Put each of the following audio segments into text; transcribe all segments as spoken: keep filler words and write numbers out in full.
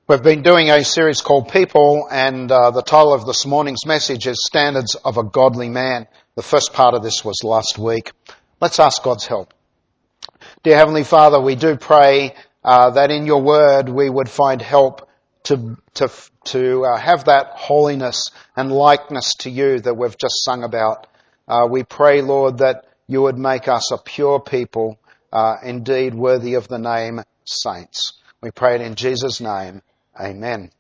We've been doing a series called People, and uh, the title of this morning's message is Standards of a Godly Man. The first part of this was last week. Let's ask God's help. Dear Heavenly Father, we do pray uh, that in your word we would find help to to to uh, have that holiness and likeness to you that we've just sung about. Uh, we pray, Lord, that you would make us a pure people, uh, indeed worthy of the name saints. We pray it in Jesus' name. Amen.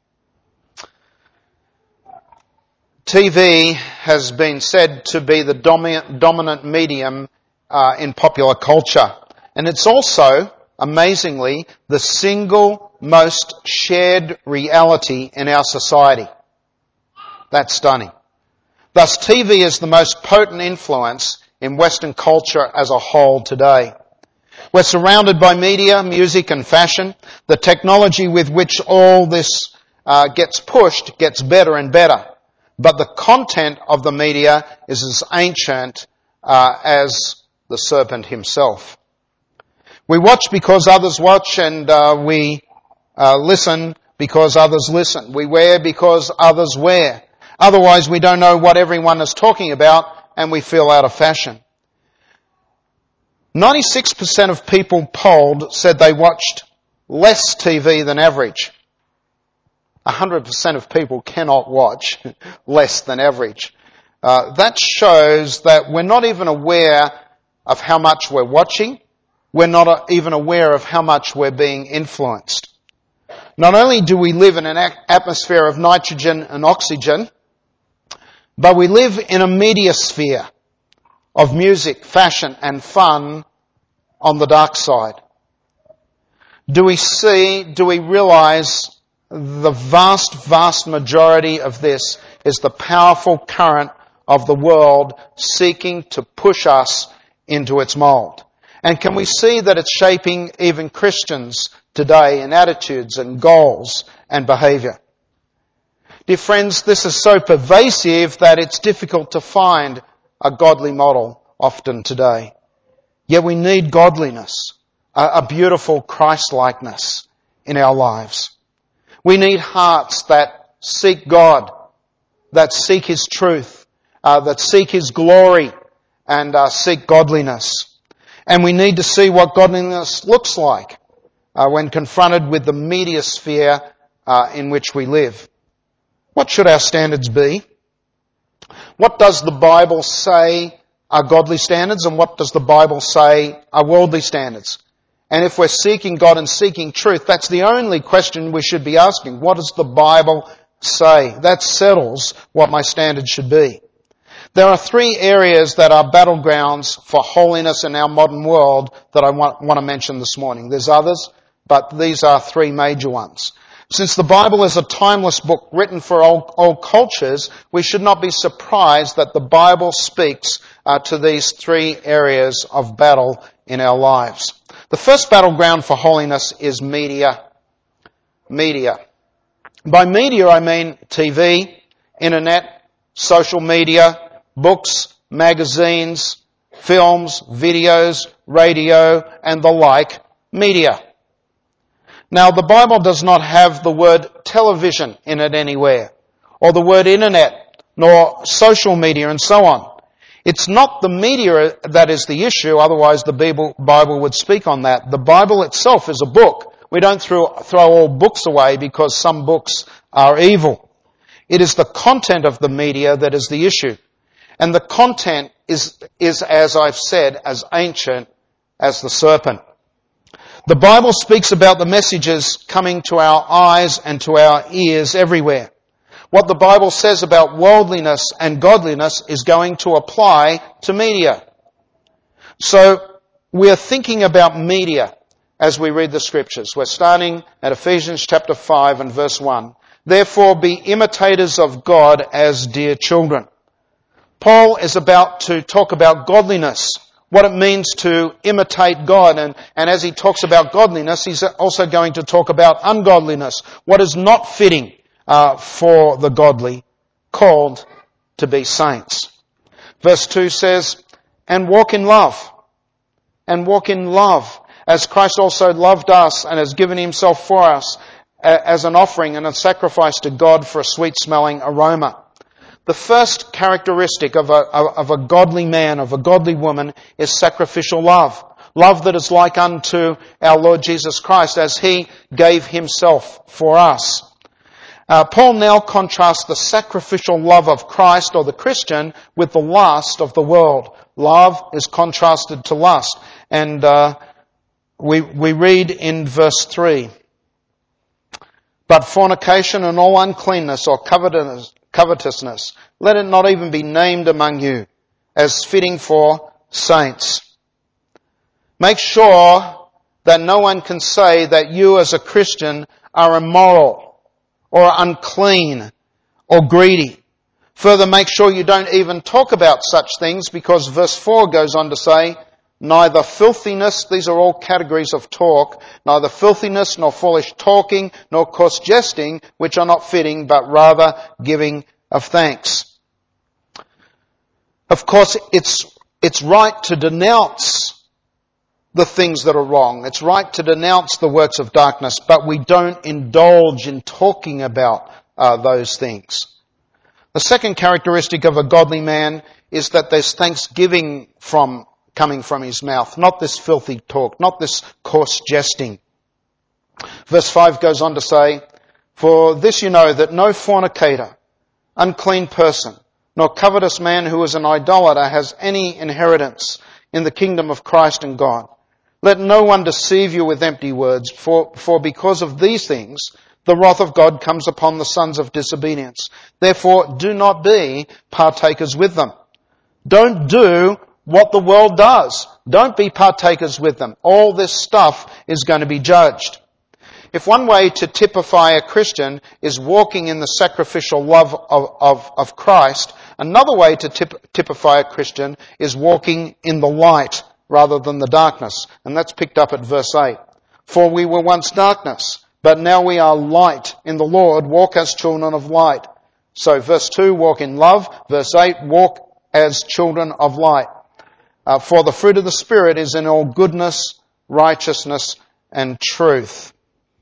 T V has been said to be the dominant, dominant medium uh, in popular culture. And it's also, amazingly, the single most shared reality in our society. That's stunning. Thus, T V is the most potent influence in Western culture as a whole today. We're surrounded by media, music and fashion. The technology with which all this uh, gets pushed gets better and better. But the content of the media is as ancient uh, as the serpent himself. We watch because others watch, and uh, we uh, listen because others listen. We wear because others wear. Otherwise, we don't know what everyone is talking about, and we feel out of fashion. ninety-six percent of people polled said they watched less T V than average. one hundred percent of people cannot watch less than average. Uh, that shows that we're not even aware of how much we're watching. We're not even aware of how much we're being influenced. Not only do we live in an atmosphere of nitrogen and oxygen, but we live in a media sphere of music, fashion and fun on the dark side. Do we see, do we realize the vast, vast majority of this is the powerful current of the world seeking to push us into its mold? And can we see that it's shaping even Christians today in attitudes and goals and behaviour? Dear friends, this is so pervasive that it's difficult to find a godly model often today. Yet we need godliness, a beautiful Christ-likeness in our lives. We need hearts that seek God, that seek His truth, uh, that seek His glory, and uh, seek godliness. And we need to see what godliness looks like uh, when confronted with the media sphere uh, in which we live. What should our standards be? What does the Bible say are godly standards, and what does the Bible say are worldly standards? And if we're seeking God and seeking truth, that's the only question we should be asking. What does the Bible say? That settles what my standards should be. There are three areas that are battlegrounds for holiness in our modern world that I want, want to mention this morning. There's others, but these are three major ones. Since the Bible is a timeless book written for all, all cultures, we should not be surprised that the Bible speaks uh, to these three areas of battle in our lives. The first battleground for holiness is media. Media. By media I mean T V, internet, social media, books, magazines, films, videos, radio, and the like media. Now, the Bible does not have the word television in it anywhere, or the word internet, nor social media, and so on. It's not the media that is the issue, otherwise the Bible would speak on that. The Bible itself is a book. We don't throw, throw all books away because some books are evil. It is the content of the media that is the issue. And the content is, is, as I've said, as ancient as the serpent. The Bible speaks about the messages coming to our eyes and to our ears everywhere. What the Bible says about worldliness and godliness is going to apply to media. So we're thinking about media as we read the Scriptures. We're starting at Ephesians chapter five and verse one. Therefore be imitators of God as dear children. Paul is about to talk about godliness, what it means to imitate God. And, and as he talks about godliness, he's also going to talk about ungodliness, what is not fitting uh, for the godly, called to be saints. Verse two says, and walk in love. And walk in love, as Christ also loved us and has given himself for us, as an offering and a sacrifice to God for a sweet-smelling aroma. The first characteristic of a, of a godly man, of a godly woman, is sacrificial love. Love that is like unto our Lord Jesus Christ as He gave Himself for us. Uh, Paul now contrasts the sacrificial love of Christ or the Christian with the lust of the world. Love is contrasted to lust. And uh, we, we read in verse three, "But fornication and all uncleanness or covetousness, covetousness, let it not even be named among you, as fitting for saints." Make sure that no one can say that you as a Christian are immoral or unclean or greedy. Further, make sure you don't even talk about such things, because verse four goes on to say, "Neither filthiness," these are all categories of talk, "neither filthiness, nor foolish talking, nor coarse jesting, which are not fitting, but rather giving of thanks." Of course, it's, it's right to denounce the things that are wrong. It's right to denounce the works of darkness, but we don't indulge in talking about uh, those things. The second characteristic of a godly man is that there's thanksgiving from coming from his mouth, not this filthy talk, not this coarse jesting. Verse five goes on to say, "For this you know, that no fornicator, unclean person, nor covetous man who is an idolater has any inheritance in the kingdom of Christ and God. Let no one deceive you with empty words, for, for because of these things the wrath of God comes upon the sons of disobedience. Therefore do not be partakers with them." Don't do what the world does. Don't be partakers with them. All this stuff is going to be judged. If one way to typify a Christian is walking in the sacrificial love of, of, of Christ, another way to typ, typify a Christian is walking in the light rather than the darkness. And that's picked up at verse eight. "For we were once darkness, but now we are light in the Lord. Walk as children of light." So verse two, walk in love. Verse eight, walk as children of light. Uh, "For the fruit of the Spirit is in all goodness, righteousness, and truth."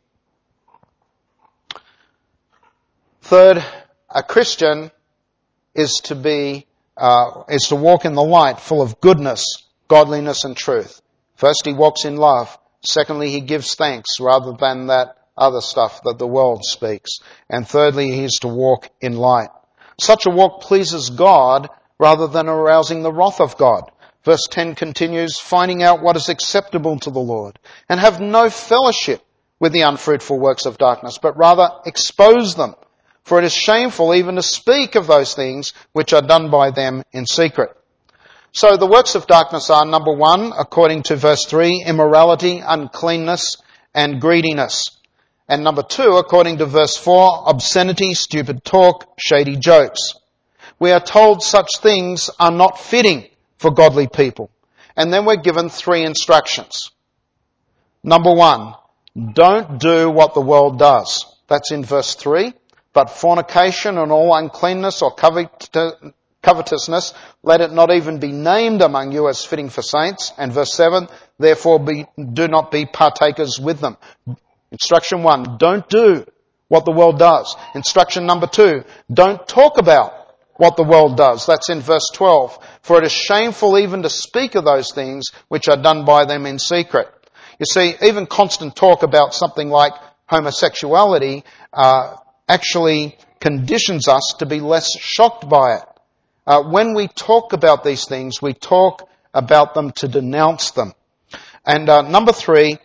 Third, a Christian is to be, uh, is to walk in the light, full of goodness, godliness, and truth. First, he walks in love. Secondly, he gives thanks rather than that other stuff that the world speaks. And thirdly, he is to walk in light. Such a walk pleases God rather than arousing the wrath of God. Verse ten continues, "Finding out what is acceptable to the Lord, and have no fellowship with the unfruitful works of darkness, but rather expose them. For it is shameful even to speak of those things which are done by them in secret." So the works of darkness are, number one, according to verse three, immorality, uncleanness, and greediness. And number two, according to verse four, obscenity, stupid talk, shady jokes. We are told such things are not fitting for godly people. And then we're given three instructions. Number one, don't do what the world does. That's in verse three. "But fornication and all uncleanness or covetousness, let it not even be named among you as fitting for saints." And verse seven, "Therefore be, do not be partakers with them." Instruction one, don't do what the world does. Instruction number two, don't talk about what the world does. That's in verse twelve. "For it is shameful even to speak of those things which are done by them in secret." You see, even constant talk about something like homosexuality uh, actually conditions us to be less shocked by it. Uh, when we talk about these things, we talk about them to denounce them. And uh, number three,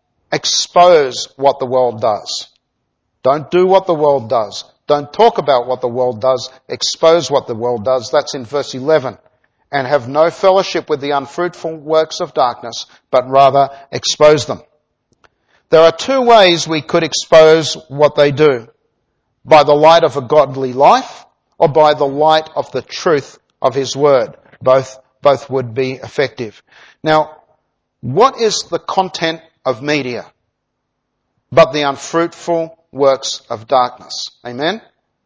expose what the world does. Don't do what the world does. Don't talk about what the world does. Expose what the world does. That's in verse eleven. "And have no fellowship with the unfruitful works of darkness, but rather expose them." There are two ways we could expose what they do. By the light of a godly life, or by the light of the truth of His Word. Both, both would be effective. Now, what is the content of media but the unfruitful works of darkness? Amen?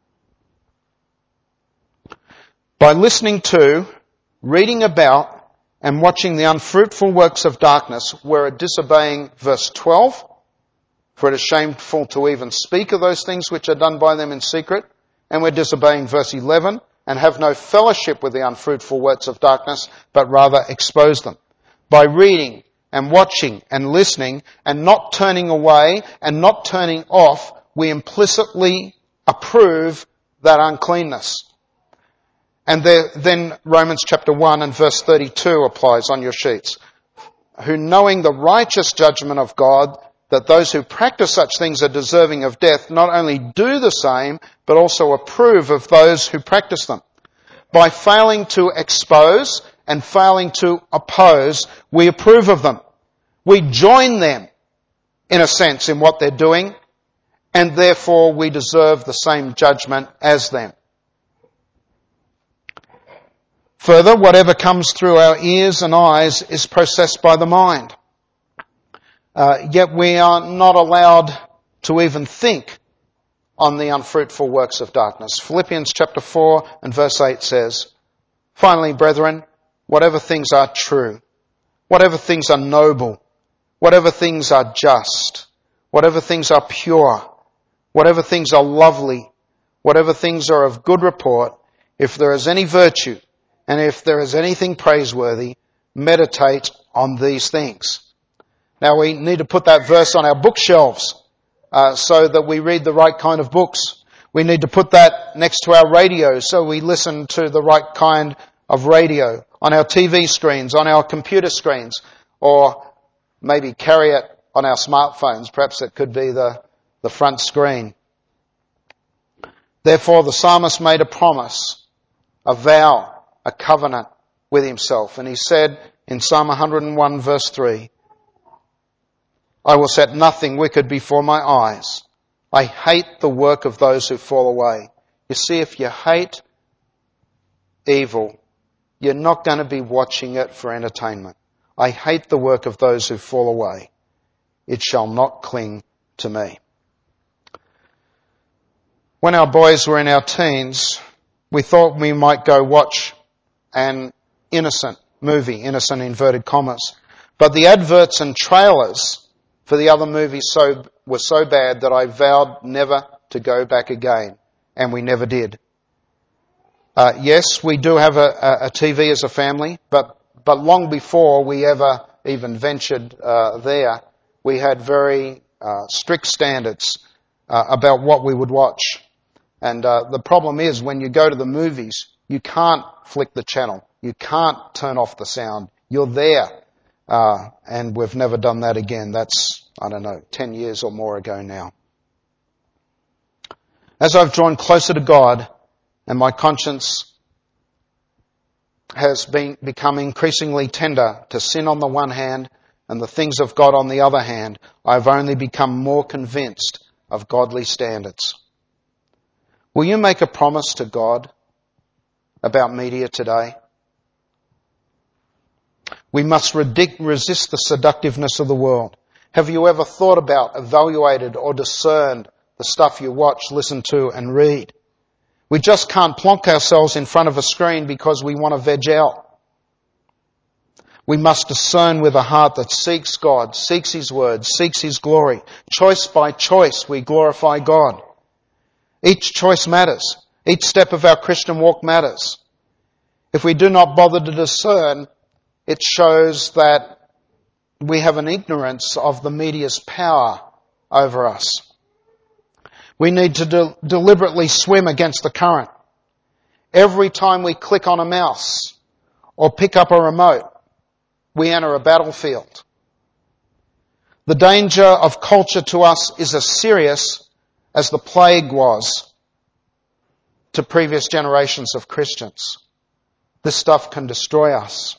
By listening to, reading about, and watching the unfruitful works of darkness, we're disobeying verse twelve, For it is shameful to even speak of those things which are done by them in secret. And we're disobeying verse eleven, and have no fellowship with the unfruitful works of darkness, but rather expose them. By reading and watching and listening and not turning away and not turning off, we implicitly approve that uncleanness. And there, then Romans chapter one and verse thirty-two applies on your sheets. Who, knowing the righteous judgment of God, that those who practice such things are deserving of death, not only do the same, but also approve of those who practice them. By failing to expose and failing to oppose, we approve of them. We join them, in a sense, in what they're doing, and therefore we deserve the same judgment as them. Further, whatever comes through our ears and eyes is processed by the mind. Uh, yet we are not allowed to even think on the unfruitful works of darkness. Philippians chapter four and verse eight says, Finally, brethren, whatever things are true, whatever things are noble, whatever things are just, whatever things are pure, whatever things are lovely, whatever things are of good report, if there is any virtue, and if there is anything praiseworthy, meditate on these things. Now we need to put that verse on our bookshelves uh, so that we read the right kind of books. We need to put that next to our radio so we listen to the right kind of radio, on our T V screens, on our computer screens, or maybe carry it on our smartphones. Perhaps it could be the, the front screen. Therefore the psalmist made a promise, a vow, a covenant with himself. And he said in Psalm one hundred and one verse three, I will set nothing wicked before my eyes. I hate the work of those who fall away. You see, if you hate evil, you're not going to be watching it for entertainment. I hate the work of those who fall away. It shall not cling to me. When our boys were in our teens, we thought we might go watch an innocent movie, innocent inverted commas. But the adverts and trailers for the other movies so, were so bad that I vowed never to go back again. And we never did. Uh, yes, we do have a, a, a T V as a family, but, but long before we ever even ventured uh, there, we had very uh, strict standards uh, about what we would watch. And uh, the problem is when you go to the movies, you can't flick the channel. You can't turn off the sound. You're there. Uh, and we've never done that again. That's, I don't know, ten years or more ago now. As I've drawn closer to God and my conscience has been become increasingly tender to sin on the one hand and the things of God on the other hand, I've only become more convinced of godly standards. Will you make a promise to God about media today? We must resist the seductiveness of the world. Have you ever thought about, evaluated or discerned the stuff you watch, listen to and read? We just can't plonk ourselves in front of a screen because we want to veg out. We must discern with a heart that seeks God, seeks His Word, seeks His glory. Choice by choice we glorify God. Each choice matters. Each step of our Christian walk matters. If we do not bother to discern, it shows that we have an ignorance of the media's power over us. We need to de- deliberately swim against the current. Every time we click on a mouse or pick up a remote, we enter a battlefield. The danger of culture to us is as serious as the plague was to previous generations of Christians. This stuff can destroy us.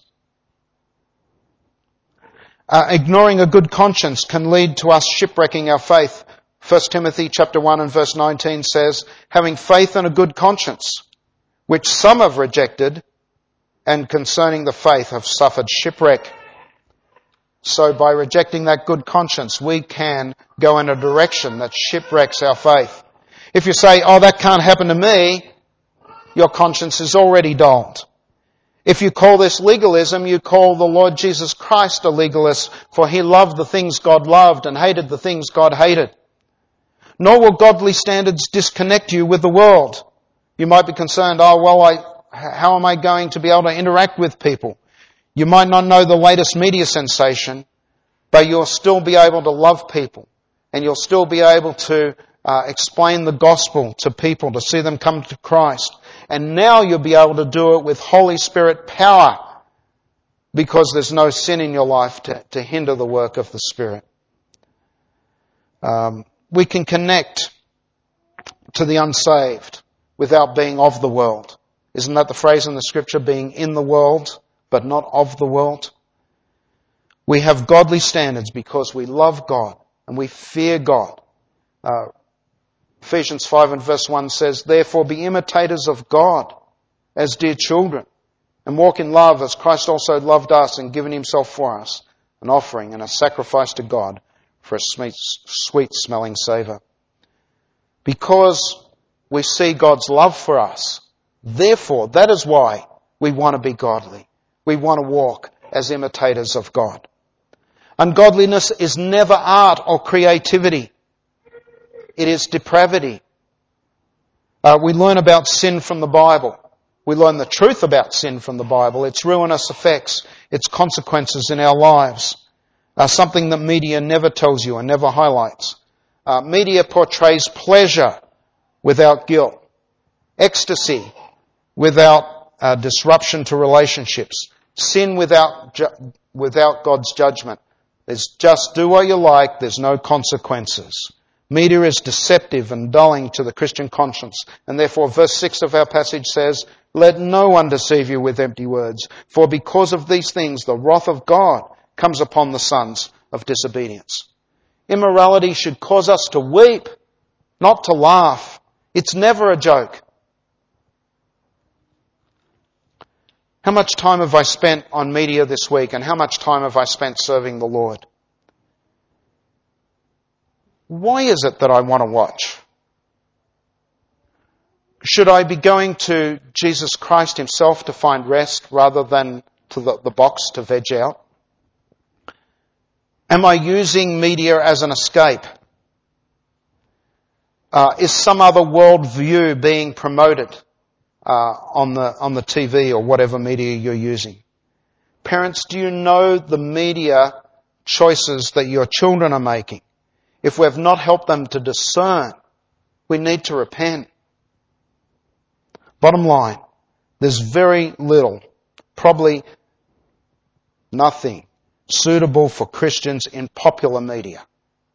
Uh, ignoring a good conscience can lead to us shipwrecking our faith. First Timothy chapter one and verse nineteen says, having faith and a good conscience, which some have rejected, and concerning the faith have suffered shipwreck. So by rejecting that good conscience, we can go in a direction that shipwrecks our faith. If you say, oh, that can't happen to me, your conscience is already dulled. If you call this legalism, you call the Lord Jesus Christ a legalist, for he loved the things God loved and hated the things God hated. Nor will godly standards disconnect you with the world. You might be concerned, oh, well, I, how am I going to be able to interact with people? You might not know the latest media sensation, but you'll still be able to love people, and you'll still be able to uh, explain the gospel to people, to see them come to Christ. And now you'll be able to do it with Holy Spirit power, because there's no sin in your life to, to hinder the work of the Spirit. Um, we can connect to the unsaved without being of the world. Isn't that the phrase in the Scripture, being in the world, but not of the world? We have godly standards because we love God and we fear God. Uh, Ephesians five and verse one says, therefore be imitators of God as dear children, and walk in love as Christ also loved us and given himself for us, an offering and a sacrifice to God for a sweet, sweet smelling savour. Because we see God's love for us, therefore, that is why we want to be godly. We want to walk as imitators of God. Ungodliness is never art or creativity. It is depravity. Uh, we learn about sin from the Bible. We learn the truth about sin from the Bible, its ruinous effects, its consequences in our lives. Uh, something that media never tells you and never highlights. Uh, media portrays pleasure without guilt, ecstasy without uh, disruption to relationships, sin without ju- without God's judgment. There's just do what you like, there's no consequences. Media is deceptive and dulling to the Christian conscience, and therefore verse six of our passage says, let no one deceive you with empty words, for because of these things the wrath of God comes upon the sons of disobedience. Immorality should cause us to weep, not to laugh. It's never a joke. How much time have I spent on media this week, and how much time have I spent serving the Lord? Why is it that I want to watch? Should I be going to Jesus Christ himself to find rest rather than to the, the box to veg out? Am I using media as an escape? Uh, is some other world view being promoted uh, on the on the T V or whatever media you're using? Parents, do you know the media choices that your children are making? If we have not helped them to discern, we need to repent. Bottom line, there's very little, probably nothing, suitable for Christians in popular media.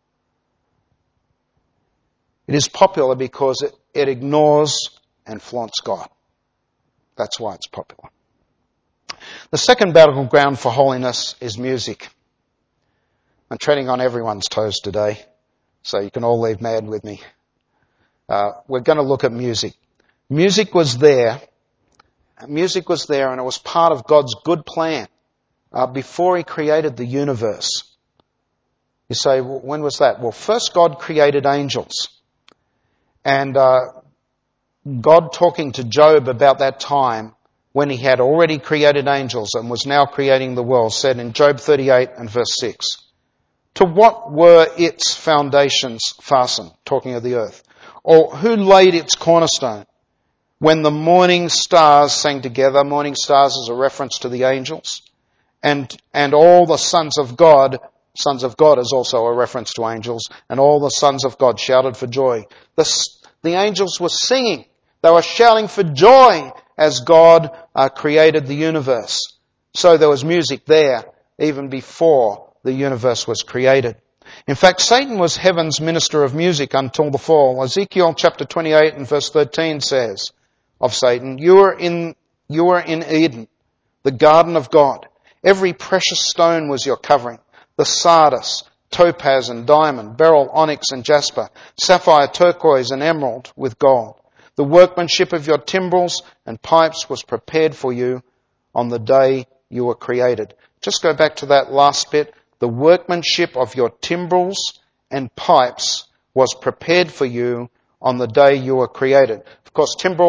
It is popular because it, it ignores and flaunts God. That's why it's popular. The second battleground for holiness is music. I'm treading on everyone's toes today, so you can all leave mad with me. Uh, we're going to look at music. Music was there. Music was there, and it was part of God's good plan uh, before he created the universe. You say, well, when was that? Well, first God created angels. And uh, God, talking to Job about that time when he had already created angels and was now creating the world, said in Job thirty-eight and verse six, to what were its foundations fastened? Talking of the earth. Or who laid its cornerstone? When the morning stars sang together, morning stars is a reference to the angels, and and all the sons of God, sons of God is also a reference to angels, and all the sons of God shouted for joy. The, the angels were singing. They were shouting for joy as God uh, created the universe. So there was music there even before the universe was created. In fact, Satan was heaven's minister of music until the fall. Ezekiel chapter twenty-eight and verse thirteen says of Satan, you are in, you are in Eden, the garden of God. Every precious stone was your covering. The sardius, topaz and diamond, beryl, onyx and jasper, sapphire, turquoise and emerald with gold. The workmanship of your timbrels and pipes was prepared for you on the day you were created. Just go back to that last bit. The workmanship of your timbrels and pipes was prepared for you on the day you were created. Of course, timbrels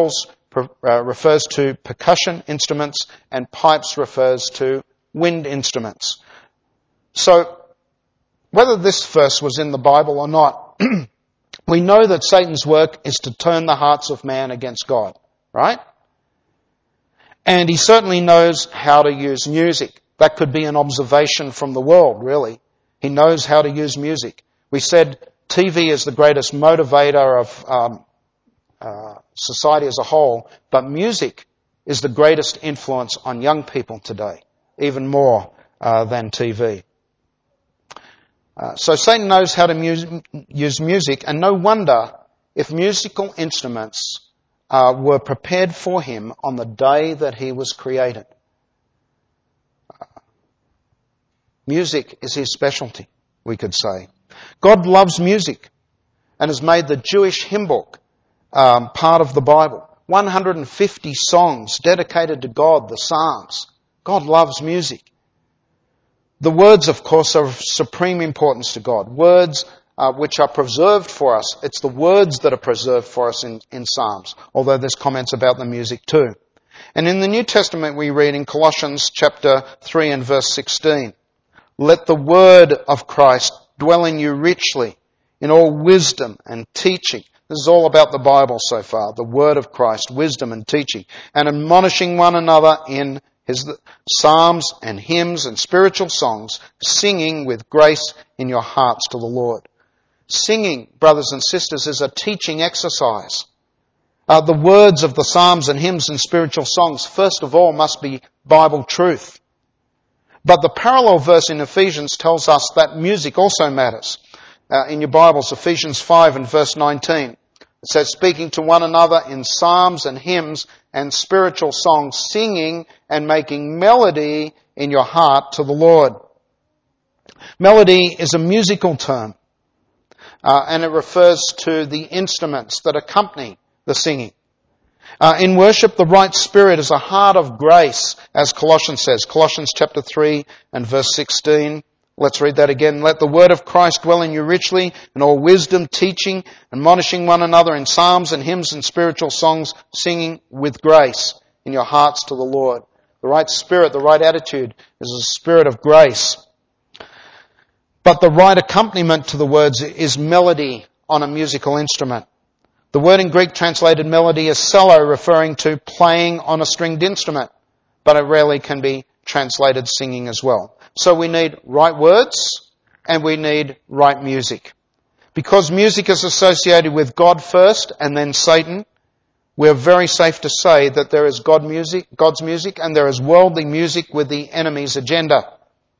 uh, refers to percussion instruments, and pipes refers to wind instruments. So, whether this verse was in the Bible or not, we know that Satan's work is to turn the hearts of man against God, right? And he certainly knows how to use music. That could be an observation from the world, really. He knows how to use music. We said T V is the greatest motivator of um, uh, society as a whole, but music is the greatest influence on young people today, even more uh, than T V. Uh, so Satan knows how to mu- use music, and no wonder if musical instruments uh, were prepared for him on the day that he was created. Uh, music is his specialty, we could say. God loves music and has made the Jewish hymn book um, part of the Bible. one hundred fifty songs dedicated to God, the Psalms. God loves music. The words, of course, are of supreme importance to God. Words uh, which are preserved for us. It's the words that are preserved for us in, in Psalms, although there's comments about the music too. And in the New Testament we read in Colossians chapter three and verse sixteen, "Let the word of Christ dwell in you richly, in all wisdom and teaching." This is all about the Bible so far, the word of Christ, wisdom and teaching, and admonishing one another in his psalms and hymns and spiritual songs, singing with grace in your hearts to the Lord. Singing, brothers and sisters, is a teaching exercise. Uh, the words of the psalms and hymns and spiritual songs, first of all, must be Bible truth. But the parallel verse in Ephesians tells us that music also matters. Uh, in your Bibles, Ephesians five and verse nineteen. It says, "Speaking to one another in psalms and hymns and spiritual songs, singing and making melody in your heart to the Lord." Melody is a musical term, uh, and it refers to the instruments that accompany the singing. Uh, in worship, the right spirit is a heart of grace, as Colossians says. Colossians chapter three and verse sixteen. Let's read that again. "Let the word of Christ dwell in you richly, in all wisdom, teaching, admonishing one another in psalms and hymns and spiritual songs, singing with grace in your hearts to the Lord." The right spirit, the right attitude is a spirit of grace. But the right accompaniment to the words is melody on a musical instrument. The word in Greek translated melody is cello, referring to playing on a stringed instrument, but it rarely can be translated singing as well. So we need right words and we need right music. Because music is associated with God first and then Satan, we're very safe to say that there is God music, God's music and there is worldly music with the enemy's agenda.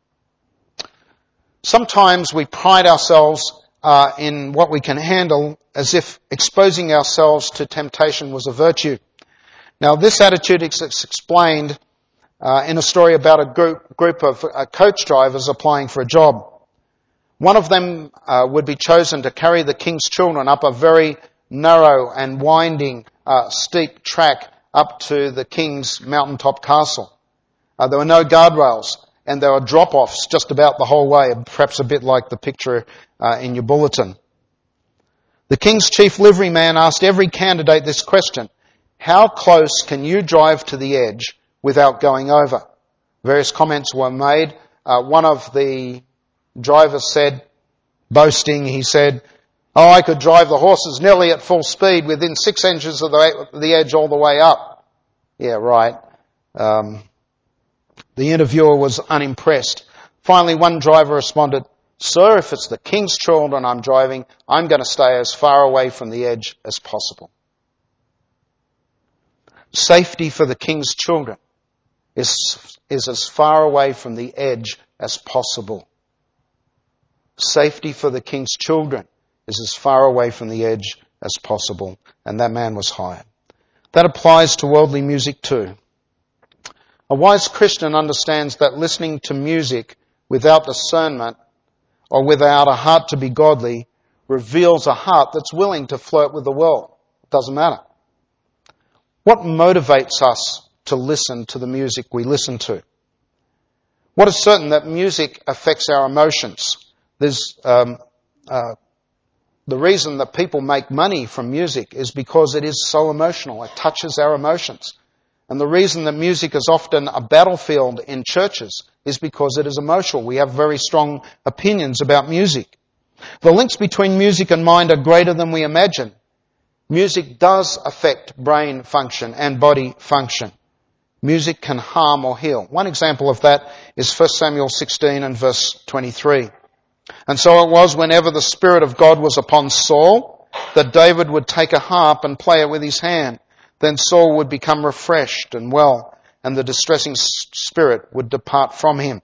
Sometimes we pride ourselves uh, in what we can handle as if exposing ourselves to temptation was a virtue. Now this attitude is explained Uh, in a story about a group, group of uh, coach drivers applying for a job. One of them uh, would be chosen to carry the king's children up a very narrow and winding, uh, steep track up to the king's mountaintop castle. Uh, there were no guardrails, and there were drop-offs just about the whole way, perhaps a bit like the picture uh, in your bulletin. The king's chief liveryman asked every candidate this question: "How close can you drive to the edge without going over?" Various comments were made. Uh, one of the drivers said, boasting, he said, "Oh, I could drive the horses nearly at full speed within six inches of the, the edge all the way up." Yeah, right. Um, the interviewer was unimpressed. Finally, one driver responded, "Sir, if it's the king's children I'm driving, I'm going to stay as far away from the edge as possible." Safety for the king's children is, is as far away from the edge as possible. Safety for the king's children is as far away from the edge as possible. And that man was hired. That applies to worldly music too. A wise Christian understands that listening to music without discernment or without a heart to be godly reveals a heart that's willing to flirt with the world. It doesn't matter. What motivates us to listen to the music we listen to? What is certain that music affects our emotions? There's um, uh, The reason that people make money from music is because it is so emotional. It touches our emotions. And the reason that music is often a battlefield in churches is because it is emotional. We have very strong opinions about music. The links between music and mind are greater than we imagine. Music does affect brain function and body function. Music can harm or heal. One example of that is First Samuel sixteen and verse twenty-three. And so it was whenever the Spirit of God was upon Saul, that David would take a harp and play it with his hand. Then Saul would become refreshed and well, and the distressing spirit would depart from him.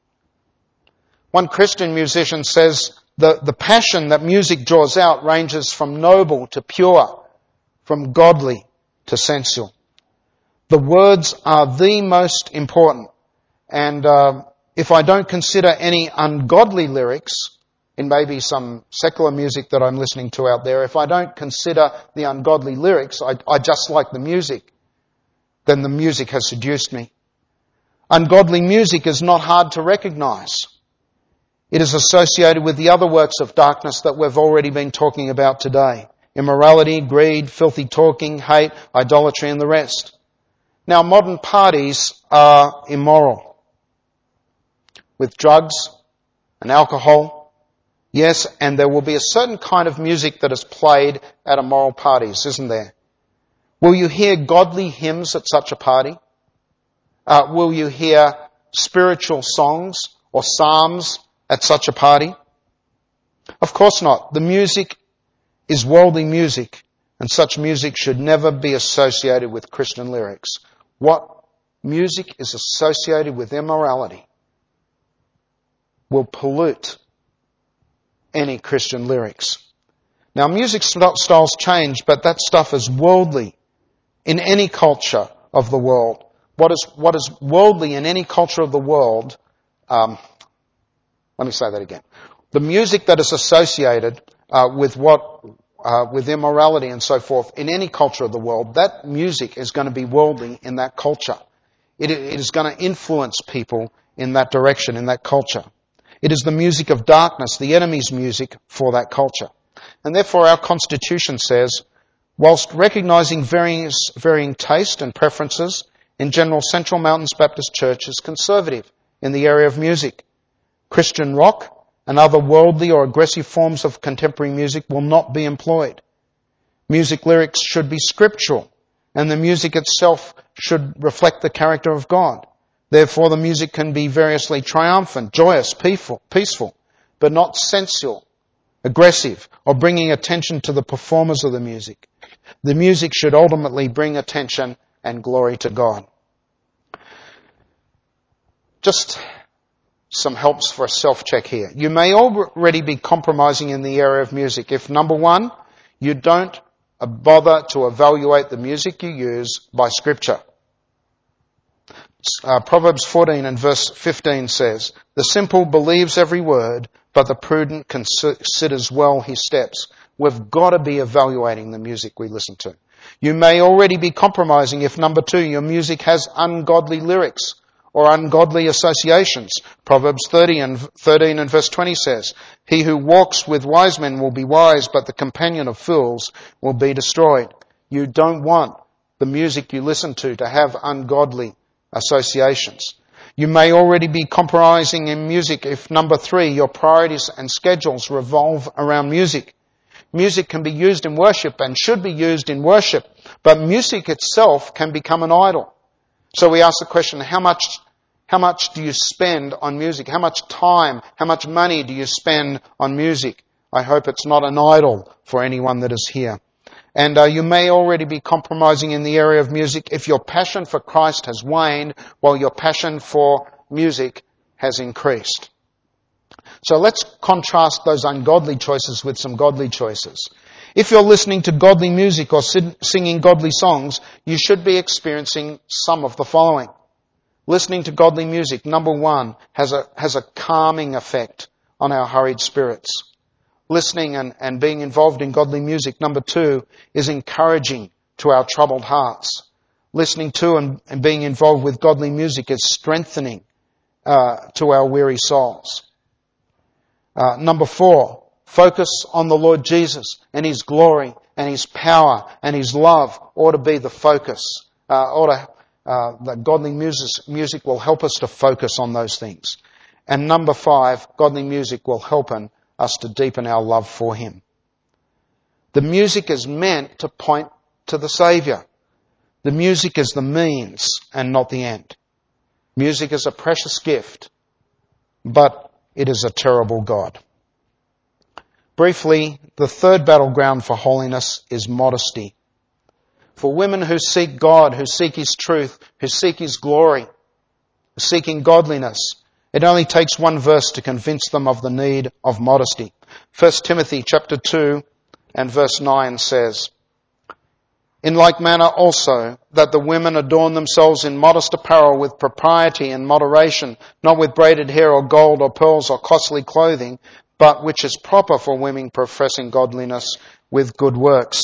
One Christian musician says, the, the passion that music draws out ranges from noble to pure, from godly to sensual. The words are the most important. And uh, if I don't consider any ungodly lyrics, in maybe some secular music that I'm listening to out there, if I don't consider the ungodly lyrics, I, I just like the music, then the music has seduced me. Ungodly music is not hard to recognize. It is associated with the other works of darkness that we've already been talking about today. Immorality, greed, filthy talking, hate, idolatry, and the rest. Now, modern parties are immoral. With drugs and alcohol. Yes, and there will be a certain kind of music that is played at immoral parties, isn't there? Will you hear godly hymns at such a party? Uh, will you hear spiritual songs or psalms at such a party? Of course not. The music is worldly music, and such music should never be associated with Christian lyrics. What music is associated with immorality will pollute any Christian lyrics. Now, music styles change, but that stuff is worldly in any culture of the world. What is what is worldly in any culture of the world, um, let me say that again. The music that is associated uh, with what, uh, with immorality and so forth in any culture of the world, that music is going to be worldly in that culture. It, it is going to influence people in that direction, in that culture. It is the music of darkness, the enemy's music for that culture. And therefore our Constitution says, whilst recognising varying, varying taste and preferences, in general Central Mountains Baptist Church is conservative in the area of music. Christian rock and other worldly or aggressive forms of contemporary music will not be employed. Music lyrics should be scriptural, and the music itself should reflect the character of God. Therefore, the music can be variously triumphant, joyous, peaceful, peaceful, but not sensual, aggressive, or bringing attention to the performers of the music. The music should ultimately bring attention and glory to God. Just some helps for a self-check here. You may already be compromising in the area of music if, number one, you don't bother to evaluate the music you use by Scripture. Uh, Proverbs fourteen and verse fifteen says, "The simple believes every word, but the prudent considers well his steps." We've got to be evaluating the music we listen to. You may already be compromising if, number two, your music has ungodly lyrics or ungodly associations. Proverbs thirty and thirteen and verse twenty says, "He who walks with wise men will be wise, but the companion of fools will be destroyed." You don't want the music you listen to to have ungodly associations. You may already be compromising in music if, number three, your priorities and schedules revolve around music. Music can be used in worship and should be used in worship, but music itself can become an idol. So we ask the question, how much, how much do you spend on music? How much time, how much money do you spend on music? I hope it's not an idol for anyone that is here. And uh, you may already be compromising in the area of music if your passion for Christ has waned while your passion for music has increased. So let's contrast those ungodly choices with some godly choices. If you're listening to godly music or singing godly songs, you should be experiencing some of the following. Listening to godly music, number one, has a, has a calming effect on our hurried spirits. Listening and, and being involved in godly music, number two, is encouraging to our troubled hearts. Listening to and, and being involved with godly music is strengthening uh, to our weary souls. Uh, number four, Focus on the Lord Jesus and His glory and His power and His love ought to be the focus. Uh, ought to, uh, the godly music, music will help us to focus on those things. And number five, godly music will help us to deepen our love for Him. The music is meant to point to the Saviour. The music is the means and not the end. Music is a precious gift, but it is a terrible God. Briefly, the third battleground for holiness is modesty. For women who seek God, who seek His truth, who seek His glory, seeking godliness, it only takes one verse to convince them of the need of modesty. First Timothy chapter two and verse nine says, "In like manner also, that the women adorn themselves in modest apparel with propriety and moderation, not with braided hair or gold or pearls or costly clothing, but which is proper for women professing godliness with good works."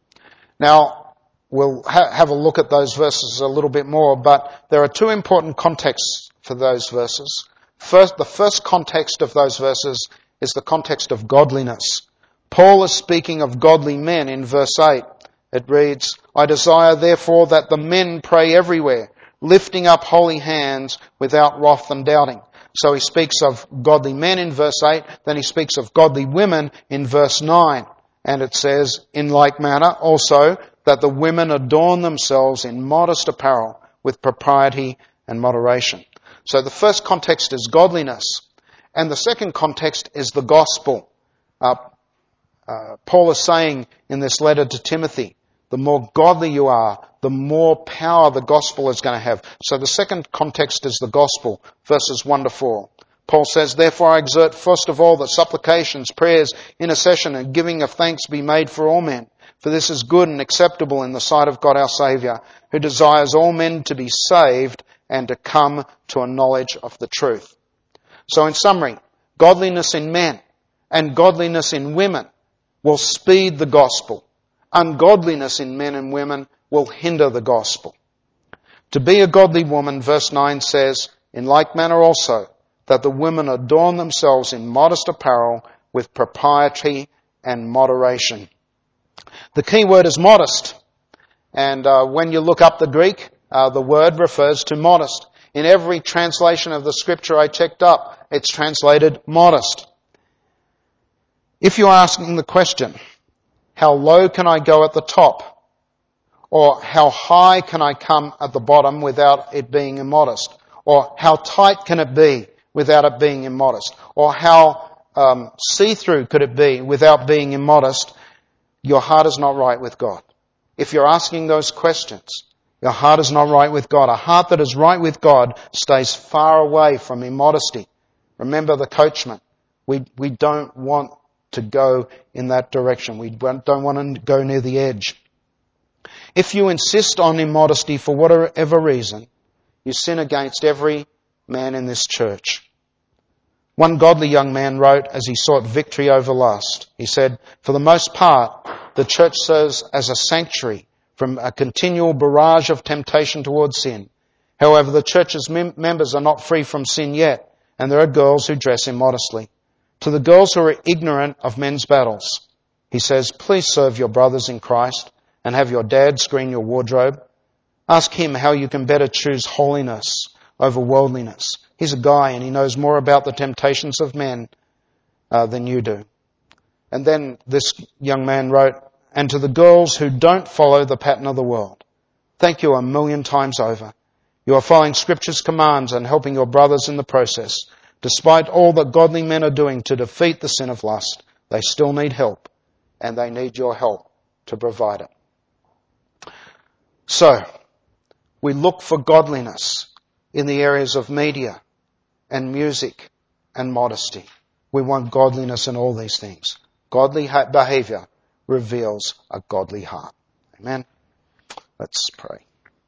Now, we'll ha- have a look at those verses a little bit more, but there are two important contexts for those verses. First, the first context of those verses is the context of godliness. Paul is speaking of godly men in verse eight. It reads, "I desire therefore that the men pray everywhere, lifting up holy hands without wrath and doubting." So he speaks of godly men in verse eight, then he speaks of godly women in verse nine. And it says, "In like manner also that the women adorn themselves in modest apparel with propriety and moderation." So the first context is godliness. And the second context is the gospel. Uh, uh, Paul is saying in this letter to Timothy, the more godly you are, the more power the gospel is going to have. So the second context is the gospel, verses one to four. Paul says, "Therefore I exhort first of all that supplications, prayers, intercession and giving of thanks be made for all men. For this is good and acceptable in the sight of God our Saviour, who desires all men to be saved and to come to a knowledge of the truth." So in summary, godliness in men and godliness in women will speed the gospel. Ungodliness in men and women will hinder the gospel. To be a godly woman, verse nine says, "In like manner also, that the women adorn themselves in modest apparel with propriety and moderation." The key word is modest. And uh, when you look up the Greek, uh, the word refers to modest. In every translation of the scripture I checked up, it's translated modest. If you're asking the question, how low can I go at the top? Or how high can I come at the bottom without it being immodest? Or how tight can it be without it being immodest? Or how um, see-through could it be without being immodest? Your heart is not right with God. If you're asking those questions, your heart is not right with God. A heart that is right with God stays far away from immodesty. Remember the coachman. We, we don't want to go in that direction. We don't want to go near the edge. If you insist on immodesty for whatever reason, you sin against every man in this church. One godly young man wrote as he sought victory over lust. He said, "For the most part, the church serves as a sanctuary from a continual barrage of temptation towards sin. However, the church's mem- members are not free from sin yet, and there are girls who dress immodestly. To the girls who are ignorant of men's battles," he says, "please serve your brothers in Christ and have your dad screen your wardrobe. Ask him how you can better choose holiness over worldliness. He's a guy and he knows more about the temptations of men uh, than you do." And then this young man wrote, "And to the girls who don't follow the pattern of the world, thank you a million times over. You are following Scripture's commands and helping your brothers in the process. Despite all that godly men are doing to defeat the sin of lust, they still need help, and they need your help to provide it." So, we look for godliness in the areas of media and music and modesty. We want godliness in all these things. Godly behavior reveals a godly heart. Amen? Let's pray.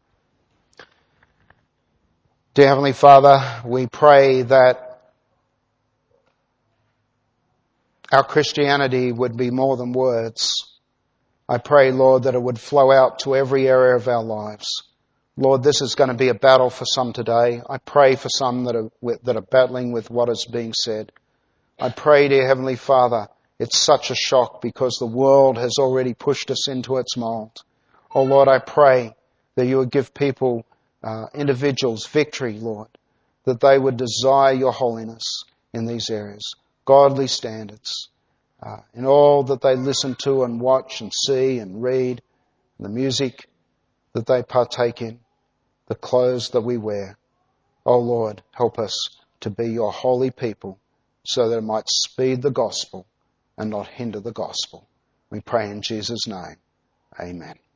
Dear Heavenly Father, we pray that our Christianity would be more than words. I pray, Lord, that it would flow out to every area of our lives. Lord, this is going to be a battle for some today. I pray for some that are, that are battling with what is being said. I pray, dear Heavenly Father, It's such a shock because the world has already pushed us into its mold. Oh Lord, I pray that you would give people, uh, individuals, victory, Lord, that they would desire your holiness in these areas, godly standards, uh, in all that they listen to and watch and see and read, the music that they partake in, the clothes that we wear. Oh Lord, help us to be your holy people so that it might speed the gospel and not hinder the gospel. We pray in Jesus' name. Amen.